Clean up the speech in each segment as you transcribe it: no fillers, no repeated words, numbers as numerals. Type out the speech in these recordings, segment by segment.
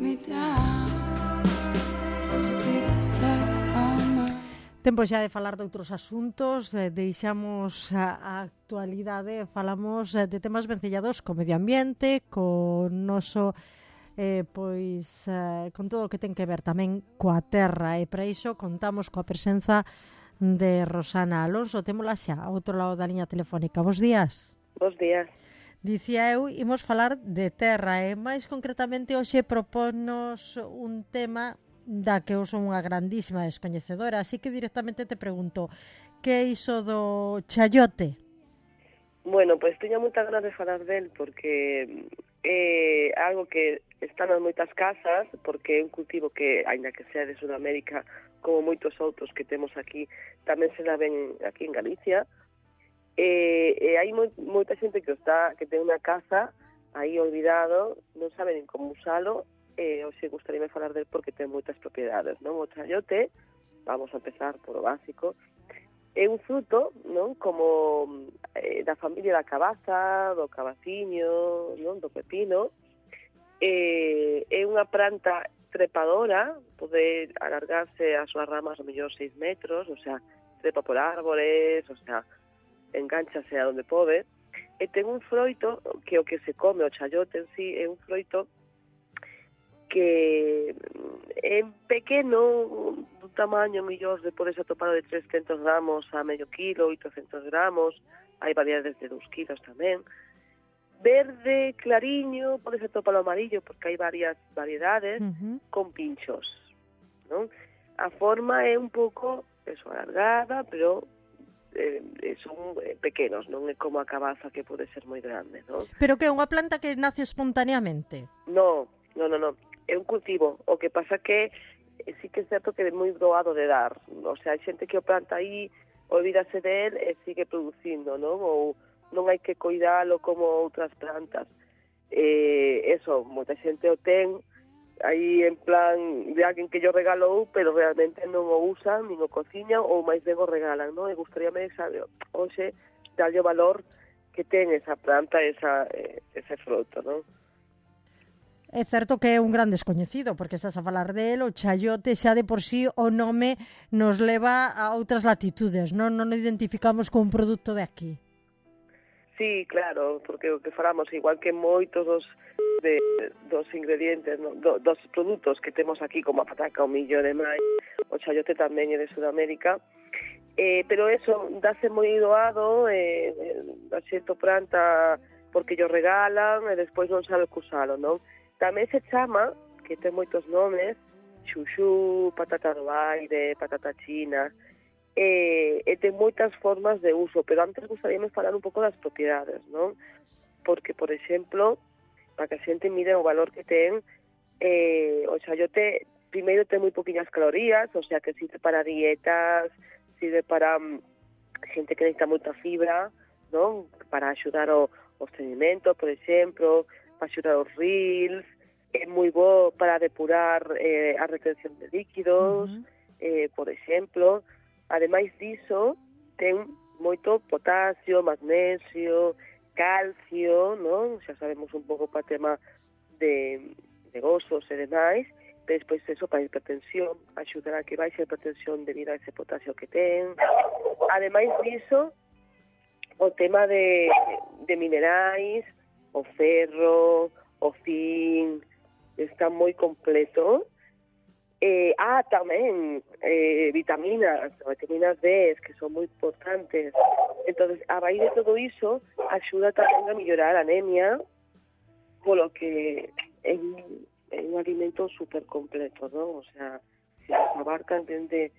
me down. There's a big black hammer. Tempo xa de falar de outros asuntos, deixamos a actualidade, falamos de temas vencellados co medio ambiente, co noso, con todo o que ten que ver tamén coa terra, e para iso contamos coa presenza de Rosana Alonso. Témola xa ao outro lado da liña telefónica. Bos días. Bos días. Dicía eu, imos falar de terra, e máis concretamente hoxe propónnos un tema da que eu son unha grandísima descoñecedora, así que directamente te pregunto, que é iso do chayote? Bueno, pois teño moita ganas de falar del porque é algo que está nas moitas casas, porque é un cultivo que, aínda que sea de Sudamérica, como moitos outros que temos aquí, tamén se la ven aquí en Galicia, e hai moita xente que ten unha casa aí olvidado, non sabe nin como usalo, e hoxe gustaríame falar del porque ten moitas propiedades, non? O chayote, vamos a empezar por o básico, é un fruto, non? Como da familia da cabaza, do cabaciño, non? Do pepino. É unha planta trepadora, pode alargarse as súas ramas ao mellor 6 metros, o sea, trepa por árbores, o sea, engánchase a onde pode, e ten un froito que o que se come, o chayote en sí, é un froito que é pequeno, dun tamaño mellor de podes atopar de 300 gramos a medio kilo, 800 gramos, hai variedades de 2 kilos tamén. Verde, clariño, podes atopar o amarillo porque hai varias variedades, con pinchos, non? A forma é un pouco, alargada, pero son pequenos, non é como a cabaza que pode ser moi grande, non? Pero que é unha planta que nace espontaneamente? No. É un cultivo, o que pasa que sí que é certo que é moi doado de dar, o sea, hai xente que o planta aí, olvídase del e sigue producindo, non? Ou non hai que cuidalo como outras plantas. Moita xente o ten aí en plan de alguén que yo regalou, pero realmente non o usan, nin o cociñan, ou máis ben o regalan, non? E gustaríame, sabe, hoxe, darlle o valor que ten esa planta, ese fruto, non? É certo que é un gran descoñecido, porque estás a falar del, o chayote xa de por sí o nome nos leva a outras latitudes, non o identificamos como un produto de aquí. Sí, claro, porque o que falamos, igual que moitos dos ingredientes, no? dos produtos que temos aquí, como a pataca, o millo e demais, o chayote tamén é de Sudamérica, pero eso, dáse moi doado, a xente planta porque yo regalan e despois non sabe que usalo, non? Tamén se chama, que ten moitos nomes, xuxú, patata do aire, patata china, e ten moitas formas de uso, pero antes gustaríame falar un pouco das propiedades, non? Porque, por exemplo, para que a xente mire o valor que ten, o chayote, primeiro ten moi poquinhas calorías, o sea que sirve para dietas, sirve para xente que necesita moita fibra, non? Para axudar o estreñimento, por exemplo, para axudar os rils, é moi bo para depurar a retención de líquidos, por exemplo. Ademais diso, ten moito potasio, magnesio, calcio, non? Xa sabemos un pouco para tema de osos e demais, pero despois eso para a hipertensión, axudar a que baixe a hipertensión debido a ese potasio que ten. Ademais diso, o tema de minerais, o ferro, o zinc, está moi completo. Tamén vitaminas D, que son moi importantes. Entonces, a raíz de todo iso, axuda tamén a mellorar a anemia, polo que é un alimento super completo, non? O sea, se abarcan dende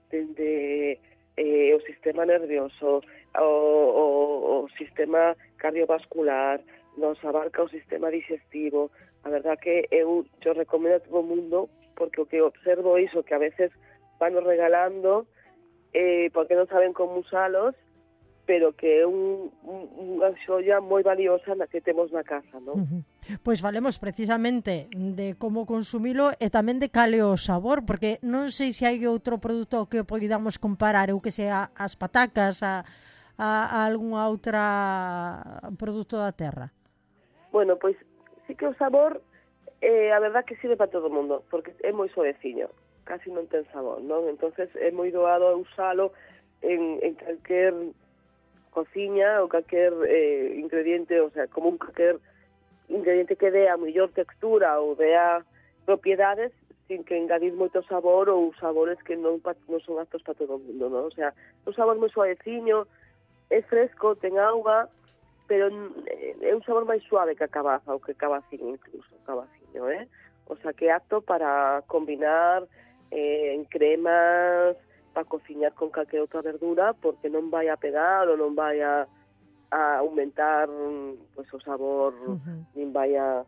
o sistema nervioso, o sistema cardiovascular, nos abarca o sistema digestivo. A verdad que eu recomendo a todo o mundo, porque o que observo iso, que a veces van regalando porque non saben como usalos, pero que é unha xoia moi valiosa na que temos na casa, non? Pois falemos precisamente de como consumilo e tamén de cal é o sabor, porque non sei se hai outro produto que podamos comparar, ou que sea as patacas, a algunha outra produto da terra. Bueno, pois sí que o sabor A verdad que sirve para todo o mundo, porque é moi suaveciño, casi non ten sabor, non? Entonces é moi doado usalo en calquer cociña ou calquer ingrediente, o sea, como un calquer ingrediente que dé a mellor textura ou dea propiedades sin que engadir moito sabor ou sabores que non son aptos para todo o mundo, non? O sea, un sabor moi suaveciño, é fresco, ten auga, pero é un sabor máis suave que a cabaza, ou que cabacín incluso, cabaciño, O sea, que é apto para combinar en cremas, para cociñar con calquer outra verdura, porque non vai a pegar ou non vai a aumentar pues, o sabor, nin vai a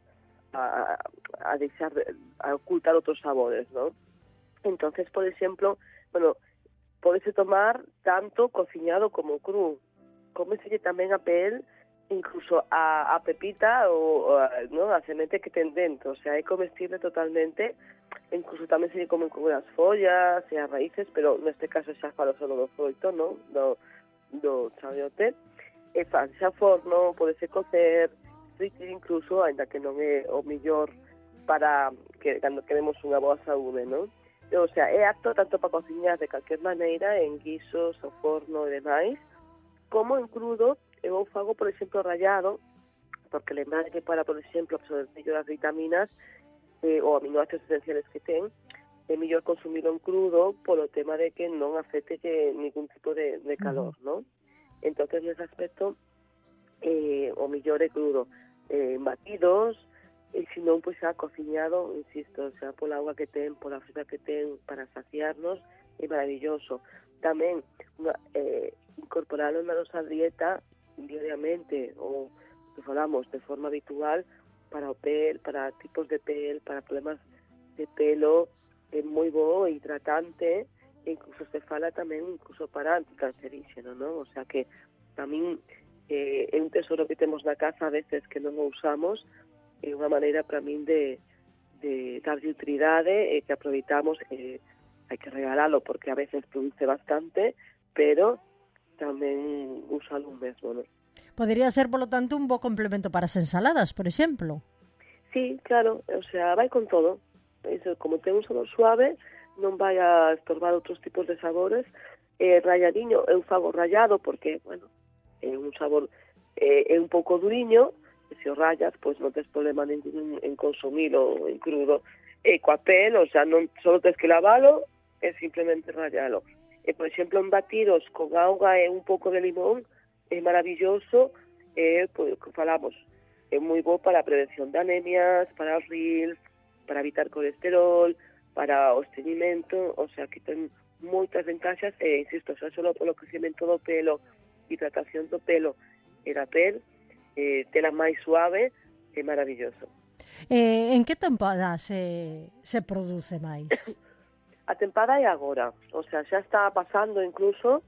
deixar, a ocultar outros sabores, ¿no? Entonces, por exemplo, bueno, podese tomar tanto cociñado como cru. Cómeselle tamén a pel, incluso a pepita ou ¿no? A semente que ten dentro, o sea, é comestible totalmente, incluso tamén se lle comen con as follas e as raíces, pero neste caso xa falo solo do froito, ¿no? Do chayote. E fanse a forno, podese cocer, fritir incluso, ainda que non é o mellor para que cando queremos unha boa saúde, ¿no? O sea, é apto tanto para cociñar de calquer maneira, en guisos, ao forno e demais, como en crudo. Eu fago, por exemplo, rallado, porque lembrar que para, por exemplo, absorber das vitaminas ou aminoácidos esenciales que ten, é mellor consumilo en crudo polo tema de que non afecte ningún tipo de calor, ¿no? Entonces, nese aspecto, o mellor é crudo. Batidos, e se non, pois, xa cociñado, insisto, xa pola auga que ten, pola fibra que ten, para saciarnos, é maravilloso. Tamén, incorporalo na nosa dieta diariamente, ou que falamos de forma habitual, para o pel, para tipos de pel, para problemas de pelo, é moi bo, hidratante, e incluso se fala tamén incluso para anticanceríxeno, non? O sea que tamén é un tesoro que temos na casa a veces que non o usamos, é unha maneira para min de darlle utilidade e que aproveitamos, hai que regalalo porque a veces produce bastante, pero tamén usalo un mesmo, non? Podría ser, polo tanto, un bo complemento para as ensaladas, por exemplo. Sí, claro, o sea, vai con todo. Eso, como ten un sabor suave, non vai a estorbar outros tipos de sabores. Ralladiño, eu fago rallado porque, bueno, é un sabor é un pouco duriño, e se o rallas, pois non tes problema ningún en consumilo en crudo. E coa pel, o sea, non só tes que lavalo e simplemente rallalo. E, por exemplo, en batidos con auga e un pouco de limón, é maravilloso, pois, que falamos, é moi bo para a prevención de anemias, para os RILs, para evitar colesterol, para o estreñimento, o sea, que ten moitas ventaxas, e, insisto, xa solo polo crecimento do pelo, hidratación do pelo e da pel, tela máis suave, é maravilloso. En que tempada se produce máis? A tempada é agora, o sea, xa está pasando incluso,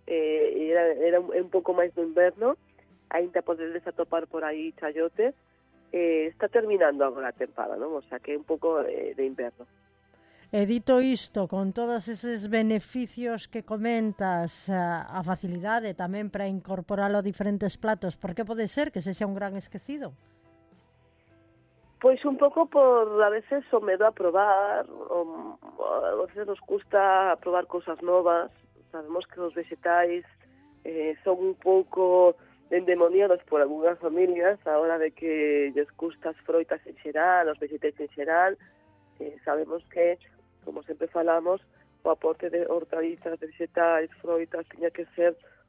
era un pouco máis do inverno, ainda podedes atopar por aí chayotes, está terminando agora a tempada, non? O sea, que é un pouco de inverno. E dito isto, con todos eses beneficios que comentas, a facilidade tamén para incorporalo a diferentes platos, por que pode ser que sexa un gran esquecido? Pois un pouco por, a veces, o medo a probar, a veces nos custa probar cousas novas. Sabemos que os vegetais son un pouco endemoniados por algunhas familias a hora de que lles custa as froitas en xeral, os vegetais en xeral. Sabemos que, como sempre falamos, o aporte de hortalizas, de vegetais, froitas, tiña que ser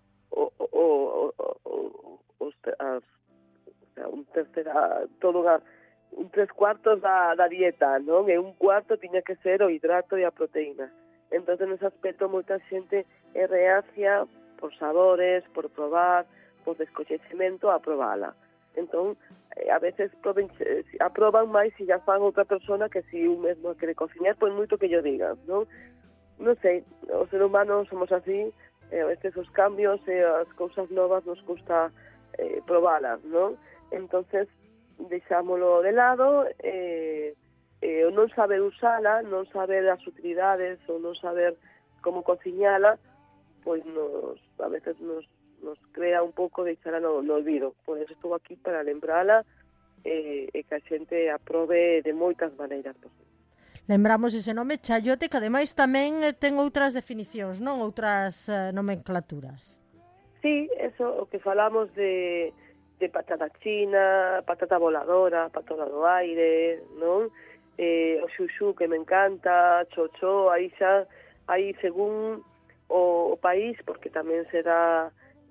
un 3/4 da dieta, non? E un cuarto tiña que ser o hidrato e a proteína. Entón, nese aspecto, moita xente é reacia por sabores, por probar, por descoñecemento a probala. Entón, a veces aproban máis se ya fan outra persona que se un mesmo quere cociñar, pois moito que yo diga, non? Non sei, os seres humanos somos así, a veces os cambios e as cousas novas nos custa probalas, non? Entonces, deixámolo de lado, o non saber usala, non saber as utilidades ou non saber como cociñala, pois a veces nos crea un pouco deixala no olvido. Por eso estou aquí para lembrala e que a xente aprobe de moitas maneiras posibles. Lembramos ese nome, chayote, que ademais tamén ten outras definicións, non? Outras nomenclaturas. Sí, eso, o que falamos de patata china, patata voladora, patata do aire, non? O xuxú, que me encanta, chochó, aí xa, aí según o país, porque tamén se dá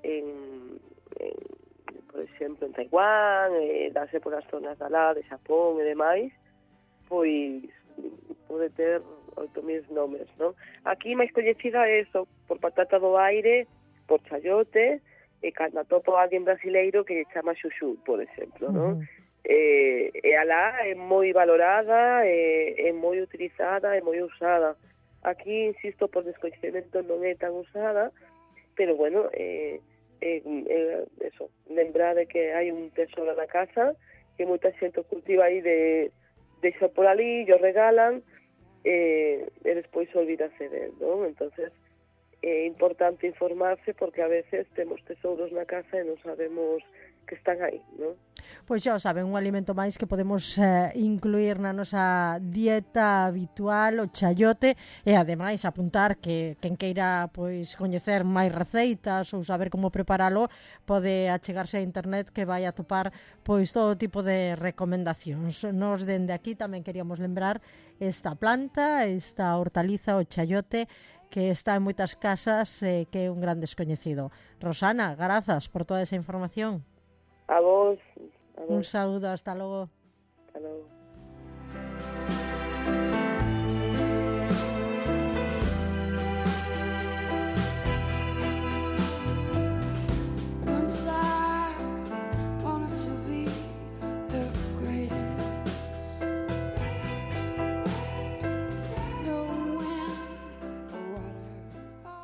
por exemplo, en Taiwán, dáse por as zonas de alá, de Xapón e demais, pois pode ter 8.000 nomes, non? Aquí máis coñecida é eso, por patata do aire, por chayote, e cando atopo a alguén brasileiro que chama xuxú, por exemplo, non? E alá é moi valorada, é moi utilizada, é moi usada. Aquí, insisto, por descoñecemento non é tan usada, pero bueno, eso, lembrar de que hai un tesoro na casa, que moita xente cultiva aí deixa por ali, yo regalan, e despois olvídase del, non? Entonces, é importante informarse porque a veces temos tesouros na casa e non sabemos que están aí, non? Pois xa o saben, un alimento máis que podemos incluir na nosa dieta habitual, o chayote, e ademais apuntar que quen queira pois coñecer máis receitas ou saber como preparalo, pode achegarse a internet que vai atopar pois todo tipo de recomendacións. Nos dende aquí tamén queríamos lembrar esta planta, esta hortaliza, o chayote, que está en moitas casas, que é un gran descoñecido. Rosana, grazas por toda esa información. A vos. Un saúdo, hasta logo. Hasta logo.